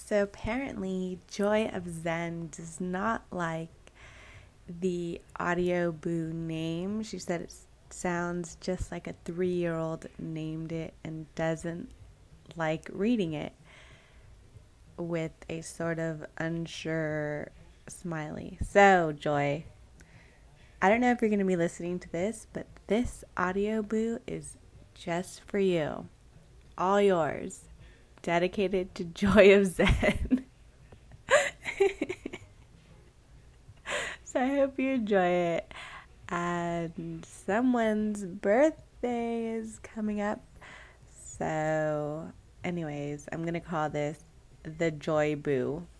So apparently, Joy of Zen does not like the Audio Boo name. She said it sounds just like a 3-year-old named it and doesn't like reading it with a sort of unsure smiley. So, Joy, I don't know if you're going to be listening to this, but this Audio Boo is just for you. All yours. Dedicated to Joy of Zen. So I hope you enjoy it. And someone's birthday is coming up. So, anyways, I'm going to call this the Joy Boo.